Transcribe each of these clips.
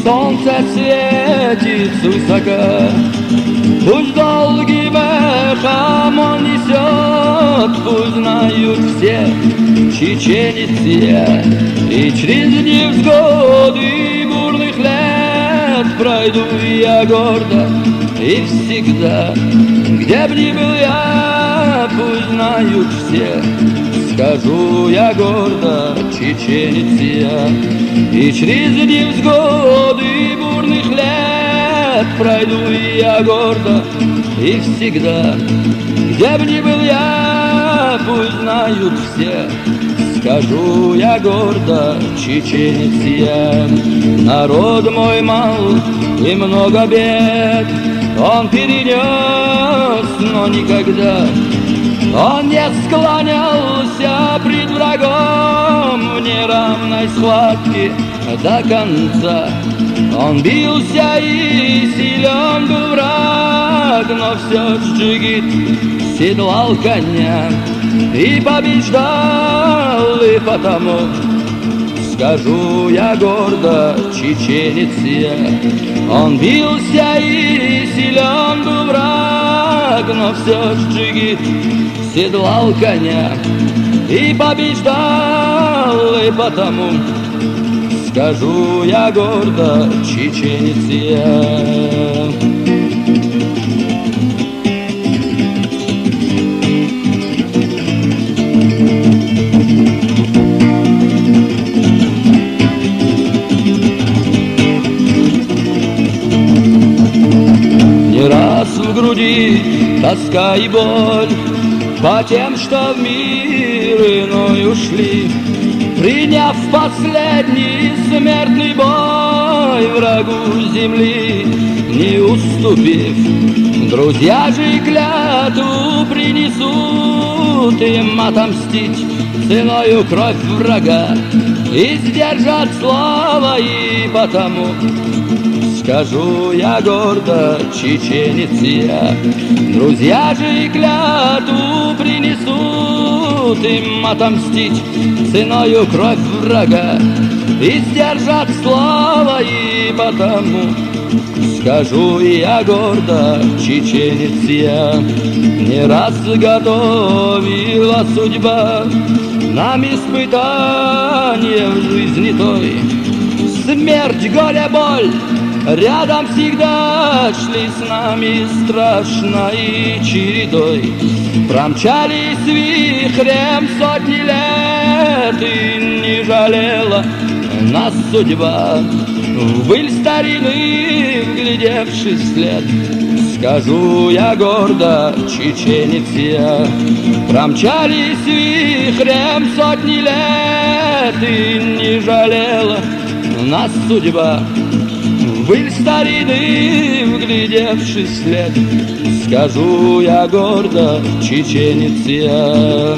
солнце светит высоко. Пусть долгим эхом он несет, пусть знают все, чеченец я. И через невзгоды бурных лет пройду я гордо и всегда. Где б ни был я, пусть знают все, скажу я гордо, чеченец я. И через невзгоды бурных лет пройду я гордо и всегда. Где б ни был я, пусть знают все, скажу я гордо, чеченец я. Народ мой мал и много бед он перенес, но никогда он не склонялся пред врагом в неравной схватке до конца. Он бился и силен был враг, но все джигит седлал коня и побеждал, и потому скажу я гордо, чеченец я. Он бился и силен был враг, но все джигит седлал коня и побеждал, и потому скажу я гордо, чеченец я. Не раз в груди тоска и боль по тем, что в мир иной ушли, приняв последний смертный бой врагу земли, не уступив. Друзья же клятву принесут им отомстить ценою кровь врага и сдержать слово, и потому скажу я гордо, чеченец я. Друзья же клятву принесут им отомстить ценою кровь врага и сдержать слово, и потому скажу я гордо, чеченец я. Не раз готовила судьба нам испытание в жизни той. Смерть, горе, боль рядом всегда шли с нами страшной чередой. Промчались вихрем сотни лет, и не жалела нас судьба. В быль старины вглядевшись вслед, скажу я гордо, чеченец я. Промчались вихрем сотни лет, и не жалела нас судьба. В быль старины вглядевшись вслед, скажу я гордо, чеченец я.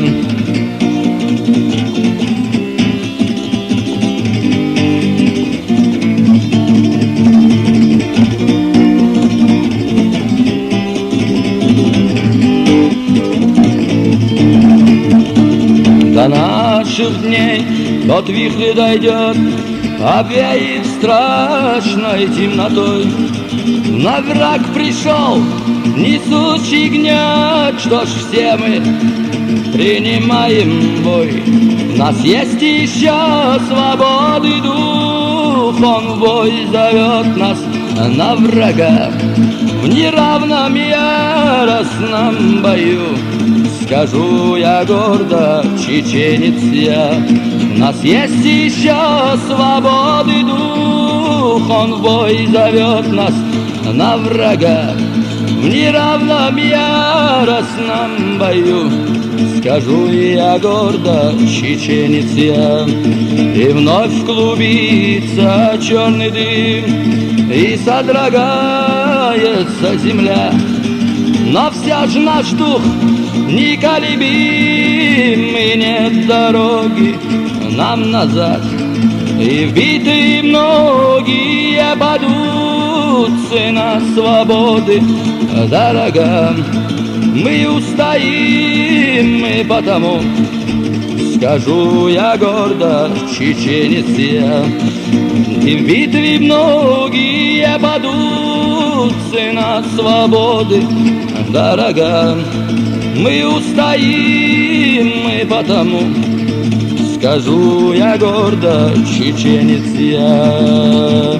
До наших дней тот вихрь дойдет, обвеет страшной темнотой. На враг пришел, несущий гнет, что ж все мы принимаем бой. В нас есть еще свободы дух, он в бой зовет нас на врага. В неравном яростном бою скажу я гордо, чеченец я. У нас есть еще свободы дух, он в бой зовет нас на врага. В неравном яростном бою скажу я гордо, чеченец я. И вновь клубится черный дым, и содрогается земля. Но все же наш дух неколебим, и нет дороги нам назад. И вбитые многие падут, цена свободы дорога. Мы устоим, и потому скажу я гордо, чеченец я. И в битве многие падут, цена свободы дорога. Мы устоим, мы потому, скажу я гордо, чеченец я.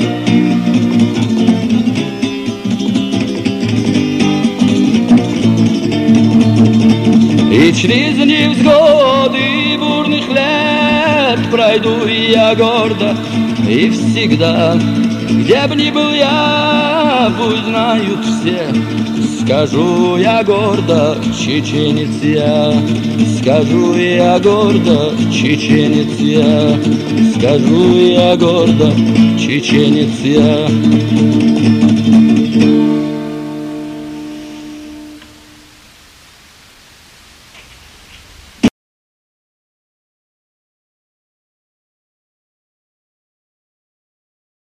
И через невзгоды бурных лет пройду я гордо и всегда, где б ни был я, пусть знают все, скажу я гордо, чеченец я. Скажу я гордо, чеченец я. Скажу я гордо, чеченец я.